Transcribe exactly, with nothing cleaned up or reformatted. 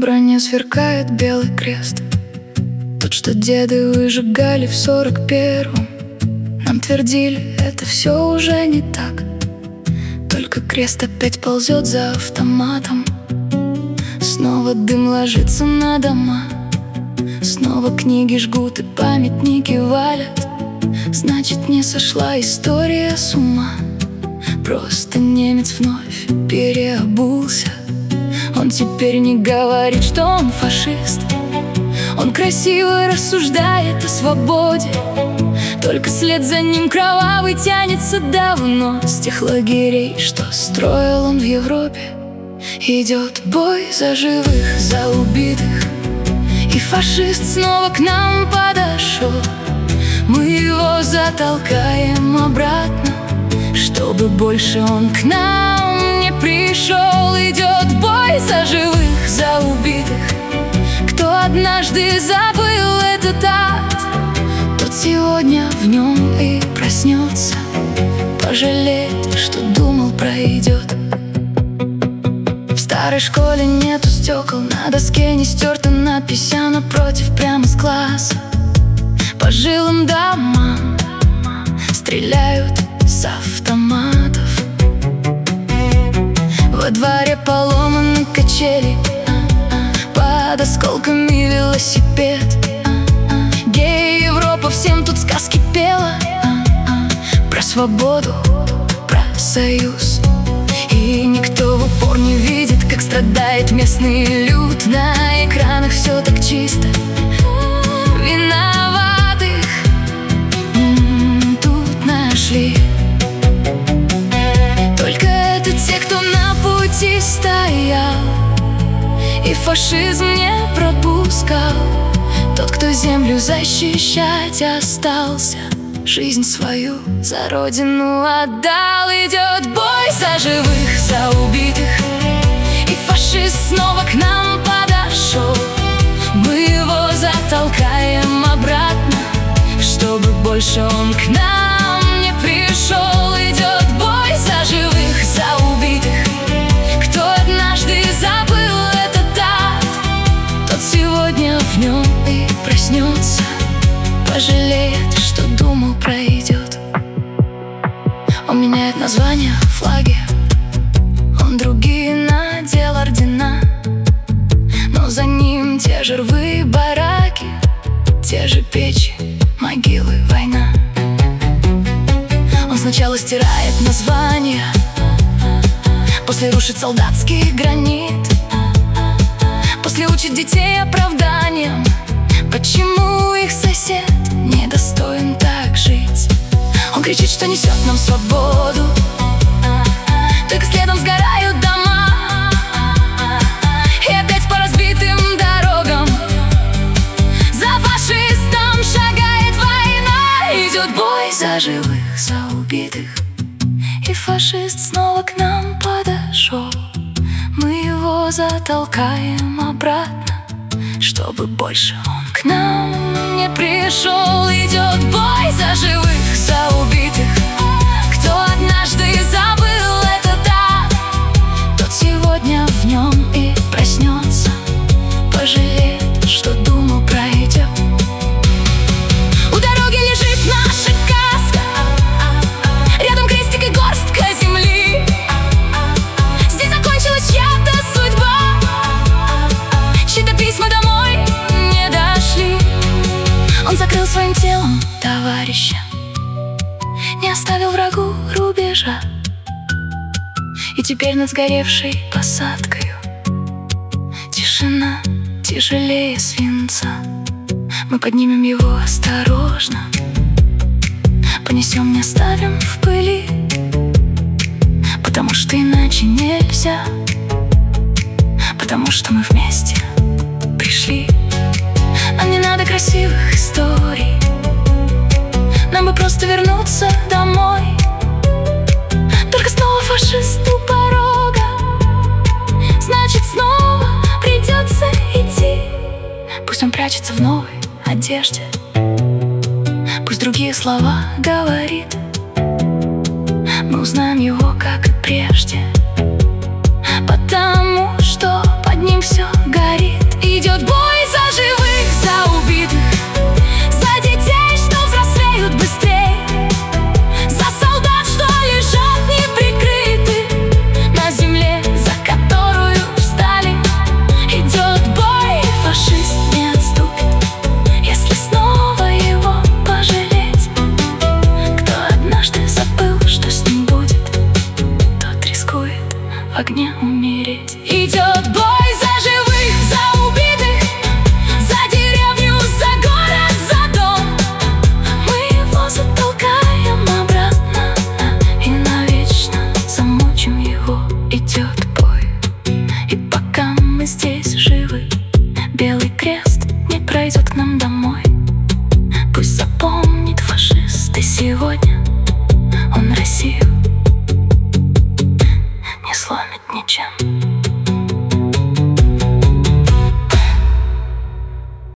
броне сверкает белый крест, тот, что деды выжигали в сорок первом. Нам твердили, это все уже не так, только крест опять ползет за автоматом. Снова дым ложится на дома, снова книги жгут и памятники валят. Значит, не сошла история с ума, просто немец вновь переобулся. Он теперь не говорит, что он фашист, он красиво рассуждает о свободе, только след за ним кровавый тянется давно. С тех лагерей, что строил он в Европе, идет бой за живых, за убитых. И фашист снова к нам подошел, мы его затолкаем обратно, чтобы больше он к нам не пришел. Идет бой за живых, за убитых. Кто однажды забыл этот ад, тот сегодня в нем и проснется, пожалеет, что думал, пройдет. В старой школе нету стекол, на доске не стерта надпись, а напротив прямо с класса по жилым домам стреляют с автоматов. Во дворе поломаны качели, под осколками велосипед. Гей, Европа, всем тут сказки пела про свободу, про союз. И никто в упор не видит, как страдает местный люд. На экранах все так чисто, виноватых м-м, тут нашли. Только это те, кто на пути стоял и фашизм не пропускал. Тот, кто землю защищать остался, жизнь свою за родину отдал. Идет бой за живых, за убитых. И фашист снова к нам подошел, мы его затолкаем обратно, чтобы больше он к нам не пришел. Идет бой за живых, за убитых. Кто однажды забыл этот ад, тот сегодня в нем и проснется, пожалеет, что думал, пройдет. Он меняет названия, флаги, он другие надел ордена, но за ним те же рвы, бараки, те же печи, могилы, война. Он сначала стирает названия, после рушит солдатский гранит, после учит детей оправданием, почему их сосед недостоин так жить. Он кричит, что несет нам свободу, только следом сгорают дома. И опять по разбитым дорогам за фашистом шагает война. Идет бой за живых, за убитых. И фашист снова к нам подошел, мы его затолкаем обратно, чтобы больше он к нам не пришел. Идет бой за живых, за убитых. Кто однажды забыл этот ад, тот сегодня в нем и проснется, пожалеет, что думал, пройдет. У дороги лежит наша каска, рядом крестик и горстка земли. Здесь закончилась чья-то судьба, чьи-то письма домой не дошли. Он закрыл своим телом товарища, не оставил врагу рубежа. И теперь над сгоревшей посадкою тишина тяжелее свинца. Мы поднимем его осторожно, понесем, не оставим в пыли, потому что иначе нельзя, потому что мы вместе пришли. Нам не надо красивых историй, нам бы просто вернуться домой. Только снова фашист у порога, значит, снова придется идти. Пусть он прячется в новой одежде, пусть другие слова говорит, мы узнаем его, как и прежде, потому что под ним все горит. умереть. Идет бой за живых, за убитых, за деревню, за город, за дом. Мы его затолкаем обратно и навечно замучим его. Идет бой, и пока мы здесь живы, Белый Крест не пройдет к нам домой. Пусть запомнит фашисты сегодня, он Россию не сломит ничем.